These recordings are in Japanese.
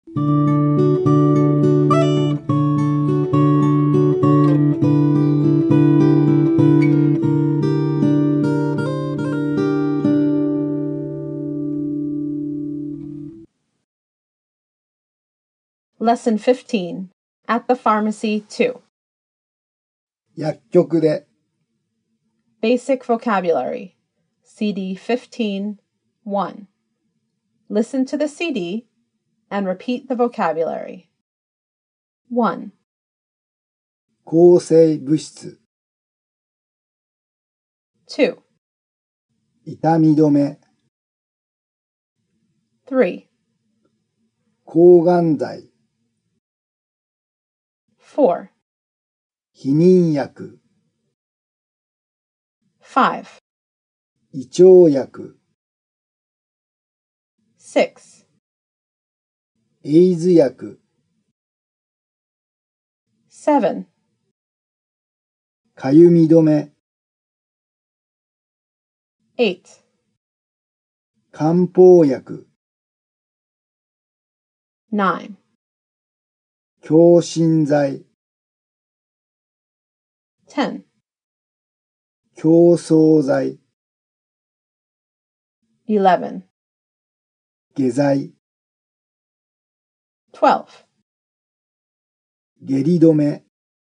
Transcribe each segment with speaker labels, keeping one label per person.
Speaker 1: Lesson 15. At the Pharmacy 2.
Speaker 2: 薬局で
Speaker 1: Basic Vocabulary. CD 15, 1. Listen to the CD and repeat the vocabulary. 1.
Speaker 2: 抗生物質
Speaker 1: 2.
Speaker 2: 痛み止め
Speaker 1: 3.
Speaker 2: 抗がん剤
Speaker 1: 4.
Speaker 2: 避妊薬
Speaker 1: 5.
Speaker 2: 胃腸薬
Speaker 1: 6.
Speaker 2: エイズ薬
Speaker 1: 7.
Speaker 2: かゆみ止め
Speaker 1: 8.
Speaker 2: 漢方薬
Speaker 1: 9.
Speaker 2: 強心剤
Speaker 1: 10.
Speaker 2: 強壮剤
Speaker 1: 11.
Speaker 2: 下剤
Speaker 1: 12.
Speaker 2: 下痢止め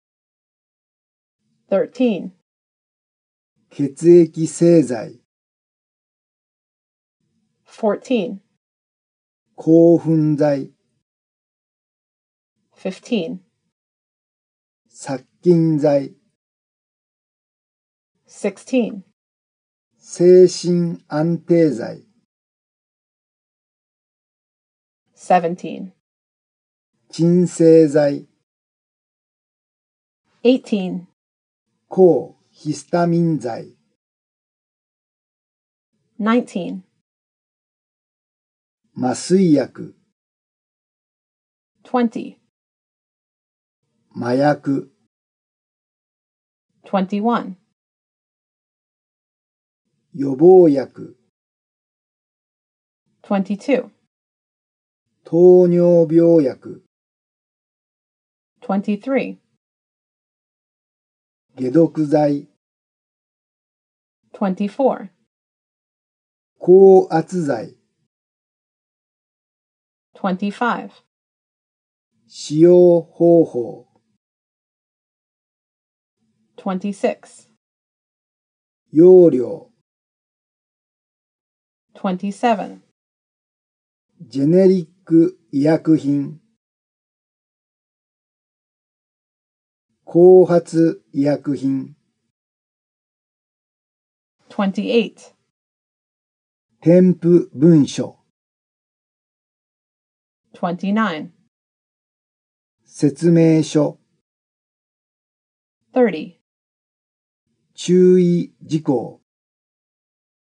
Speaker 1: 13.
Speaker 2: 血液製剤
Speaker 1: 14.
Speaker 2: 興奮剤
Speaker 1: 15.
Speaker 2: 殺菌剤
Speaker 1: 16.
Speaker 2: 精神安定剤
Speaker 1: 17.
Speaker 2: 鎮静剤
Speaker 1: 18.
Speaker 2: 抗ヒスタミン剤
Speaker 1: 19.
Speaker 2: 麻酔薬
Speaker 1: 20.
Speaker 2: 麻薬
Speaker 1: 21.
Speaker 2: 予防薬
Speaker 1: 22.
Speaker 2: 糖尿病薬
Speaker 1: 23.
Speaker 2: 解毒剤
Speaker 1: 24.
Speaker 2: 高圧剤
Speaker 1: 25.
Speaker 2: 使用方法
Speaker 1: 26.
Speaker 2: 用量
Speaker 1: 27.
Speaker 2: ジェネリック医薬品後発医薬品
Speaker 1: 28.
Speaker 2: 添付文書
Speaker 1: 29.
Speaker 2: 説明書
Speaker 1: 30.
Speaker 2: 注意事項